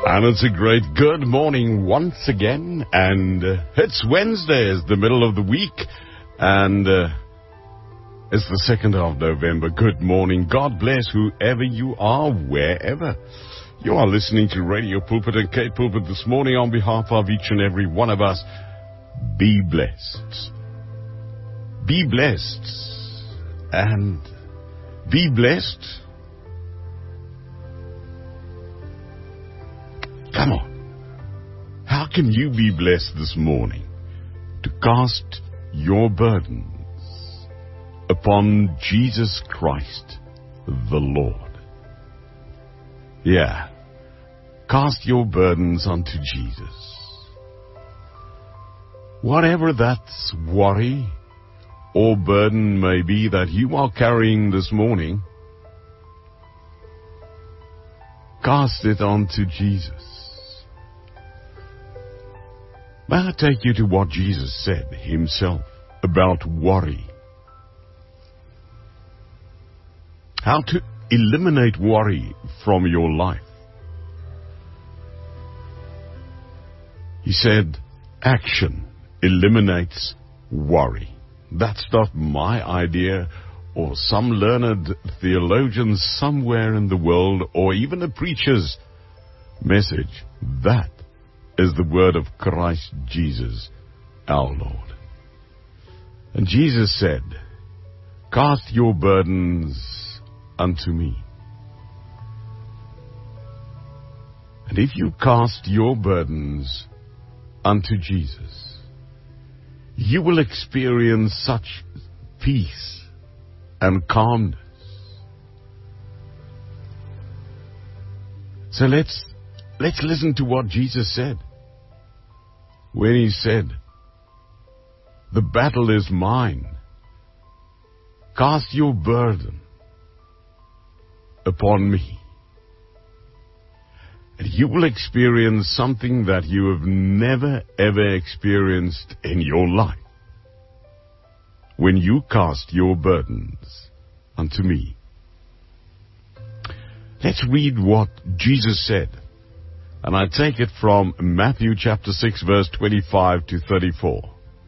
And it's a great good morning once again, and it's Wednesday, it's the middle of the week, and it's the 2nd of November. Good morning. God bless whoever you are, wherever. You are listening to Radio Pulpit and Cape Pulpit this morning. On behalf of each and every one of us, be blessed. Be blessed. And be blessed. Come on. How can you be blessed this morning? To cast your burdens upon Jesus Christ, the Lord. Yeah. Cast your burdens unto Jesus. Whatever that worry or burden may be that you are carrying this morning, cast it unto Jesus. May I take you to what Jesus said himself about worry? How to eliminate worry from your life. He said, action eliminates worry. That's not my idea or some learned theologian somewhere in the world or even a preacher's message. That is the word of Christ Jesus, our Lord. And Jesus said, cast your burdens unto me. And if you cast your burdens unto Jesus, you will experience such peace and calmness. So let's listen to what Jesus said. When he said, the battle is mine. Cast your burden upon me. And you will experience something that you have never ever experienced in your life. When you cast your burdens unto me. Let's read what Jesus said. And I take it from Matthew chapter 6, verse 25 to 34.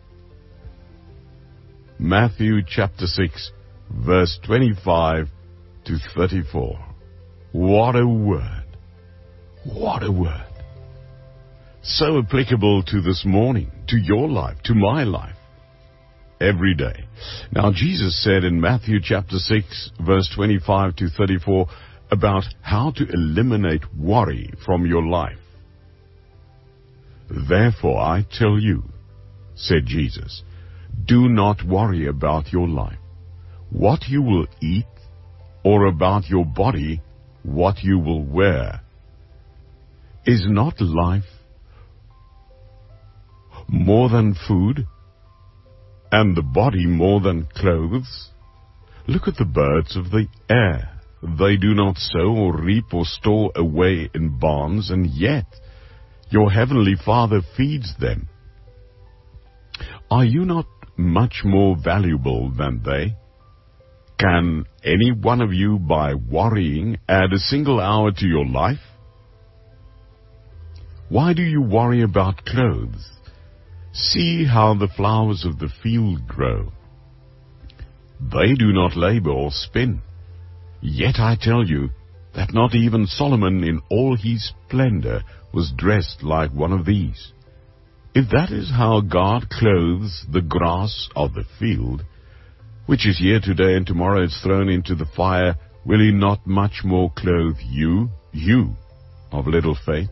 Matthew chapter 6, verse 25 to 34. What a word. What a word. So applicable to this morning, to your life, to my life, every day. Now, Jesus said in Matthew chapter 6, verse 25 to 34, about how to eliminate worry from your life. Therefore, I tell you, said Jesus, do not worry about your life, what you will eat, or about your body, what you will wear. Is not life more than food, and the body more than clothes? Look at the birds of the air. They do not sow or reap or store away in barns, and yet your heavenly Father feeds them. Are you not much more valuable than they? Can any one of you, by worrying, add a single hour to your life? Why do you worry about clothes? See how the flowers of the field grow. They do not labor or spin. Yet I tell you that not even Solomon in all his splendor was dressed like one of these. If that is how God clothes the grass of the field, which is here today and tomorrow is thrown into the fire, will he not much more clothe you of little faith?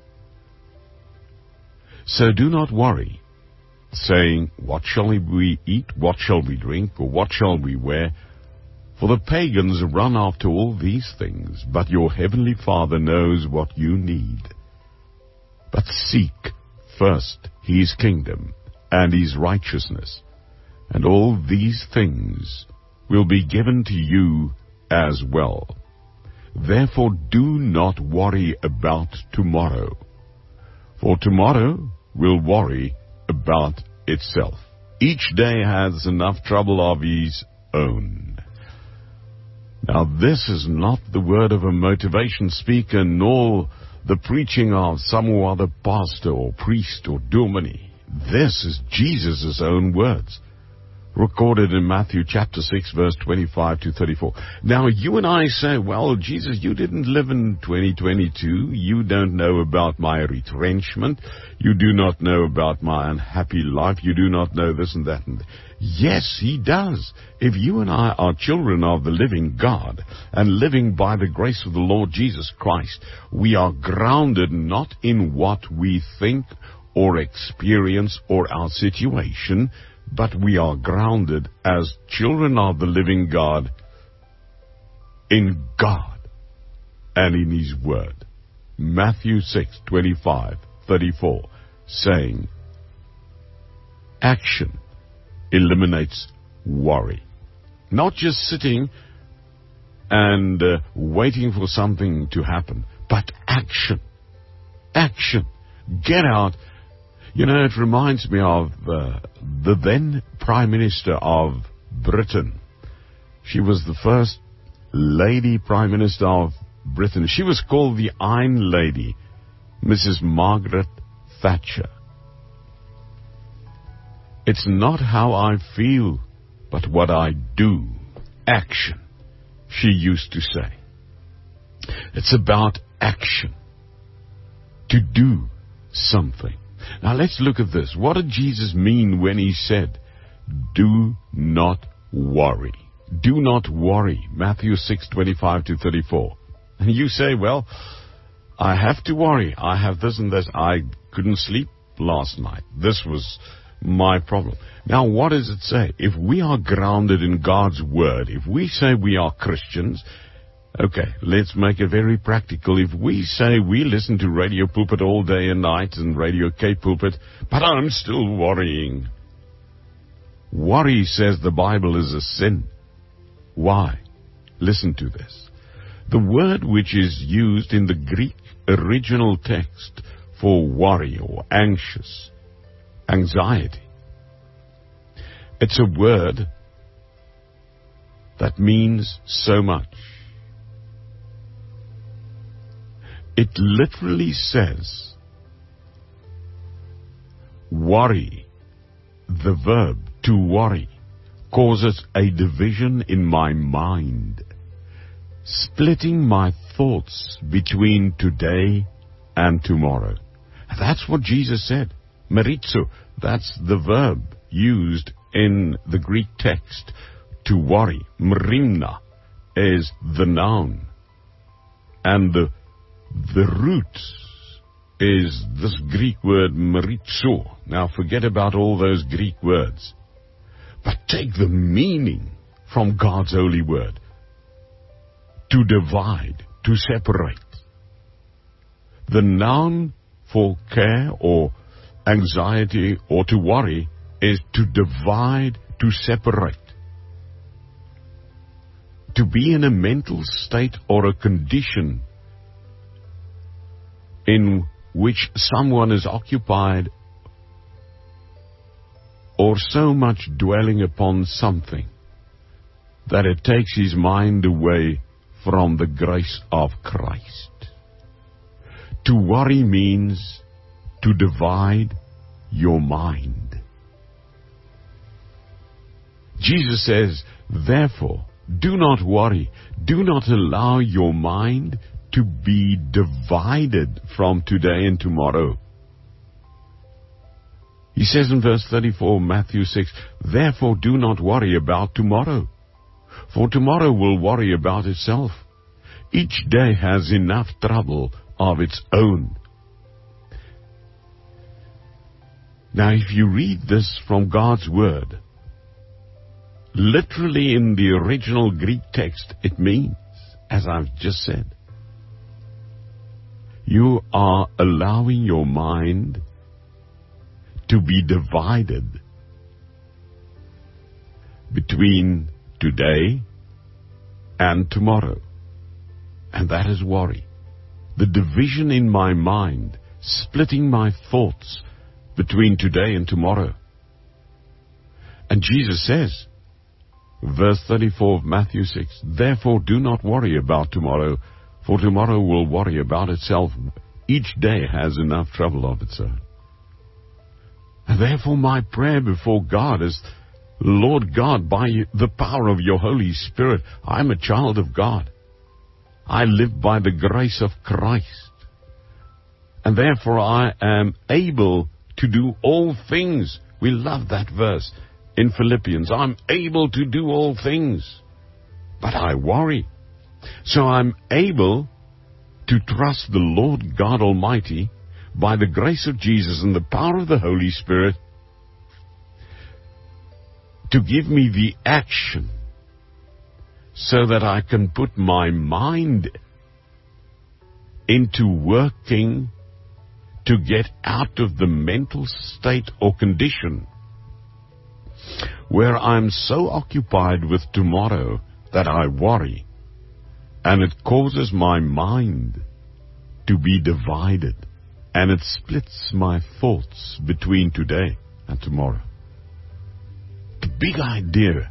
So do not worry, saying, what shall we eat, what shall we drink, or what shall we wear? For the pagans run after all these things, but your heavenly Father knows what you need. But seek first his kingdom and his righteousness, and all these things will be given to you as well. Therefore do not worry about tomorrow, for tomorrow will worry about itself. Each day has enough trouble of his own. Now, this is not the word of a motivation speaker, nor the preaching of some or other pastor or priest or dominie. This is Jesus' own words, recorded in Matthew chapter 6, verse 25 to 34. Now, you and I say, well, Jesus, you didn't live in 2022. You don't know about my retrenchment. You do not know about my unhappy life. You do not know this and that. Yes, he does. If you and I are children of the living God and living by the grace of the Lord Jesus Christ, we are grounded not in what we think or experience or our situation, but we are grounded as children of the living God in God and in His Word. Matthew 6:25-34, saying, action eliminates worry. Not just sitting and waiting for something to happen, but action. Action. Get out. You know, it reminds me of the then Prime Minister of Britain. She was the first lady Prime Minister of Britain. She was called the Iron Lady, Mrs. Margaret Thatcher. It's not how I feel, but what I do. Action, she used to say. It's about action. To do something. Now let's look at this. What did Jesus mean when He said, do not worry? Do not worry. Matthew 6:25-34. And you say, well, I have to worry. I have this and this. I couldn't sleep last night. This was my problem. Now what does it say? If we are grounded in God's Word, if we say we are Christians, okay, let's make it very practical. If we say we listen to Radio Pulpit all day and night and Radio K Pulpit, but I'm still worrying. Worry, says the Bible, is a sin. Why? Listen to this. The word which is used in the Greek original text for worry or anxious, anxiety, it's a word that means so much. It literally says, worry, the verb to worry, causes a division in my mind, splitting my thoughts between today and tomorrow. That's what Jesus said. Merizo, that's the verb used in the Greek text to worry. Mrimna is the noun. And the root is this Greek word merizo. Now forget about all those Greek words, but take the meaning from God's holy word. To divide, to separate. The noun for care or anxiety or to worry is to divide, to separate. To be in a mental state or a condition in which someone is occupied or so much dwelling upon something that it takes his mind away from the grace of Christ. To worry means to divide your mind. Jesus says, therefore, do not worry. Do not allow your mind to be divided from today and tomorrow. He says in verse 34, Matthew 6, therefore do not worry about tomorrow, for tomorrow will worry about itself. Each day has enough trouble of its own. Now, if you read this from God's Word, literally in the original Greek text, it means, as I've just said, you are allowing your mind to be divided between today and tomorrow. And that is worry. The division in my mind, splitting my thoughts between today and tomorrow. And Jesus says, verse 34 of Matthew 6, therefore do not worry about tomorrow, for tomorrow will worry about itself. Each day has enough trouble of its own. And therefore my prayer before God is, Lord God, by the power of your Holy Spirit, I'm a child of God. I live by the grace of Christ. And therefore I am able to do all things. We love that verse in Philippians. I'm able to do all things. But I worry. So I'm able to trust the Lord God Almighty by the grace of Jesus and the power of the Holy Spirit to give me the action so that I can put my mind into working to get out of the mental state or condition where I'm so occupied with tomorrow that I worry, and it causes my mind to be divided, and it splits my thoughts between today and tomorrow. The big idea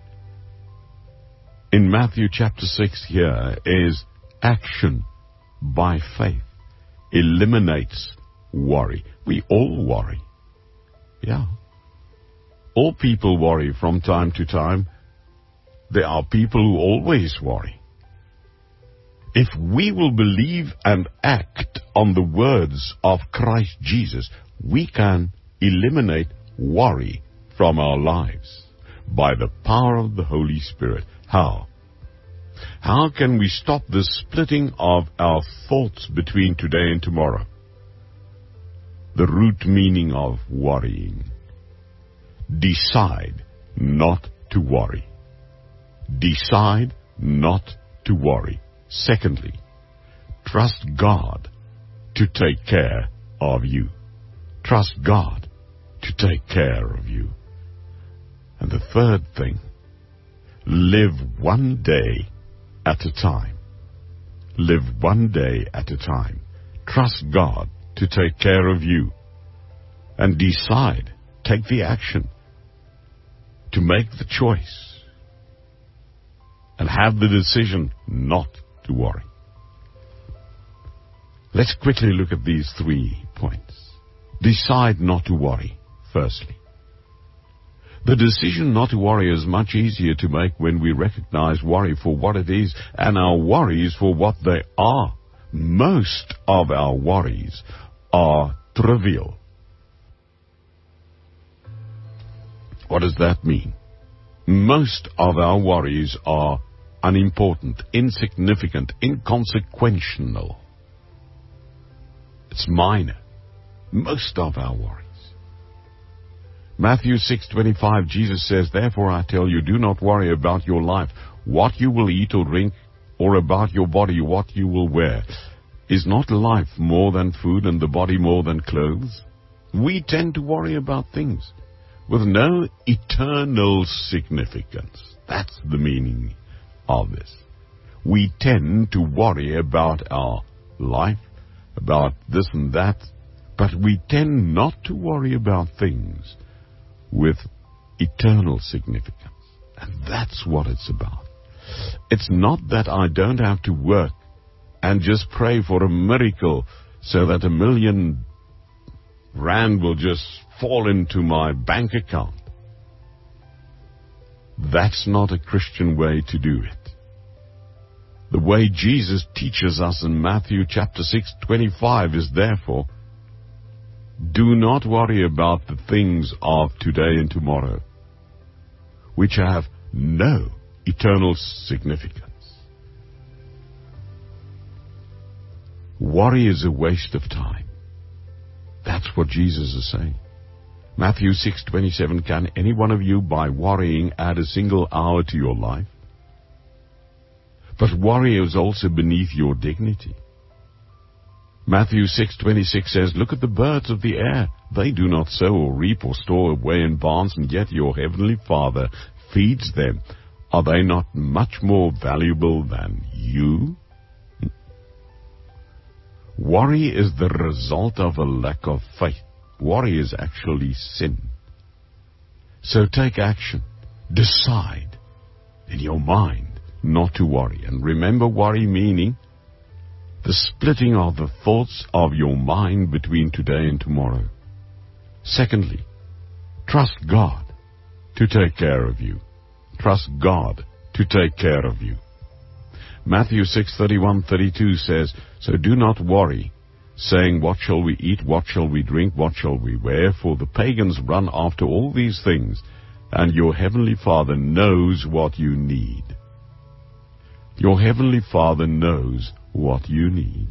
in Matthew chapter 6 here is action by faith eliminates worry. We all worry. Yeah. All people worry from time to time. There are people who always worry. If we will believe and act on the words of Christ Jesus, we can eliminate worry from our lives by the power of the Holy Spirit. How? How can we stop the splitting of our thoughts between today and tomorrow? The root meaning of worrying. Decide not to worry. Decide not to worry. Secondly, trust God to take care of you. Trust God to take care of you. And the third thing, live one day at a time. Live one day at a time. Trust God to take care of you. And decide, take the action to make the choice and have the decision not to worry. Let's quickly look at these 3 points. Decide not to worry, firstly. The decision not to worry is much easier to make when we recognize worry for what it is and our worries for what they are. Most of our worries are trivial. What does that mean? Most of our worries are unimportant, insignificant, inconsequential. It's minor. Most of our worries. Matthew 6:25, Jesus says, "Therefore I tell you, do not worry about your life, what you will eat or drink, or about your body, what you will wear. Is not life more than food and the body more than clothes?" We tend to worry about things with no eternal significance. That's the meaning of this. We tend to worry about our life, about this and that, but we tend not to worry about things with eternal significance. And that's what it's about. It's not that I don't have to work and just pray for a miracle so that R1 million will just fall into my bank account. That's not a Christian way to do it. The way Jesus teaches us in Matthew chapter 6:25 is therefore, do not worry about the things of today and tomorrow, which have no eternal significance. Worry is a waste of time. That's what Jesus is saying. Matthew 6:27, can any one of you by worrying add a single hour to your life? But worry is also beneath your dignity. Matthew 6:26 says, look at the birds of the air. They do not sow or reap or store away in barns, and yet your heavenly Father feeds them. Are they not much more valuable than you? Worry is the result of a lack of faith. Worry is actually sin. So take action. Decide in your mind not to worry. And remember, worry meaning the splitting of the thoughts of your mind between today and tomorrow. Secondly, trust God to take care of you. Trust God to take care of you. Matthew 6:31-32 says, "So do not worry, saying, what shall we eat, what shall we drink, what shall we wear? For the pagans run after all these things, and your heavenly Father knows what you need." Your heavenly Father knows what you need.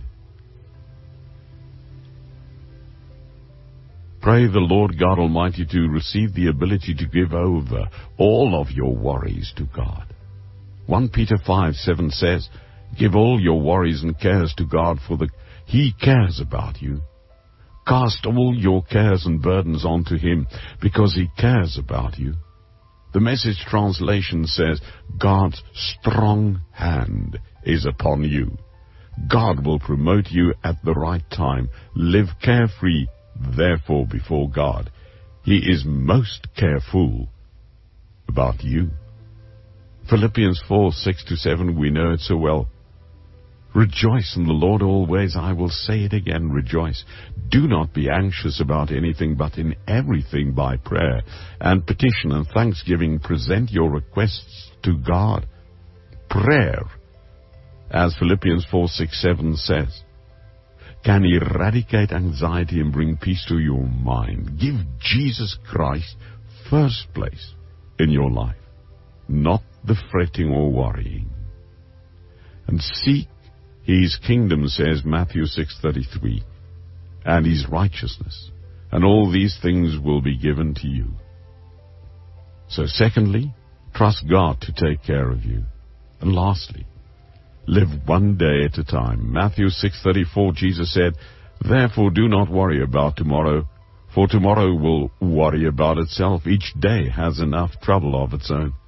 Pray the Lord God Almighty to receive the ability to give over all of your worries to God. 1 Peter 5:7 says, "Give all your worries and cares to God, for He cares about you. Cast all your cares and burdens onto Him, because He cares about you." The Message translation says, "God's strong hand is upon you. God will promote you at the right time. Live carefree, therefore, before God. He is most careful about you." Philippians 4:6-7, we know it so well. "Rejoice in the Lord always. I will say it again, rejoice. Do not be anxious about anything, but in everything by prayer and petition and thanksgiving present your requests to God." Prayer, as Philippians 4:6-7 says, can eradicate anxiety and bring peace to your mind. Give Jesus Christ first place in your life, not the fretting or worrying. And seek His kingdom, says Matthew 6:33, and His righteousness, and all these things will be given to you. So secondly, trust God to take care of you. And lastly, live one day at a time. Matthew 6:34, Jesus said, "Therefore do not worry about tomorrow, for tomorrow will worry about itself. Each day has enough trouble of its own."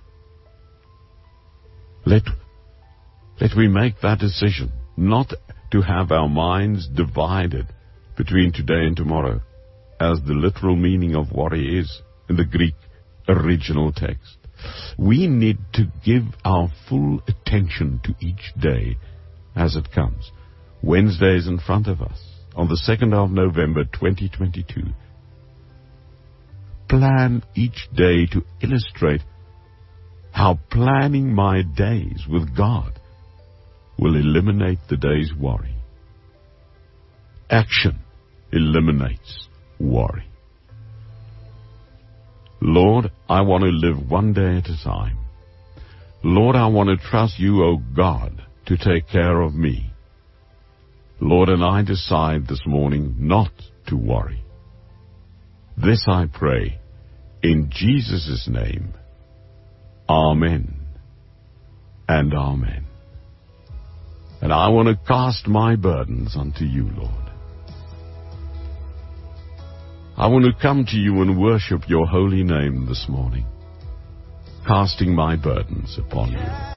Let we make that decision, not to have our minds divided between today and tomorrow, as the literal meaning of worry is in the Greek original text. We need to give our full attention to each day as it comes. Wednesday is in front of us, on the 2nd of November 2022. Plan each day to illustrate how planning my days with God will eliminate the day's worry. Action eliminates worry. Lord, I want to live one day at a time. Lord, I want to trust you, O God, to take care of me. Lord, and I decide this morning not to worry. This I pray in Jesus' name. Amen and amen. And I want to cast my burdens unto you, Lord. I want to come to you and worship your holy name this morning, casting my burdens upon you.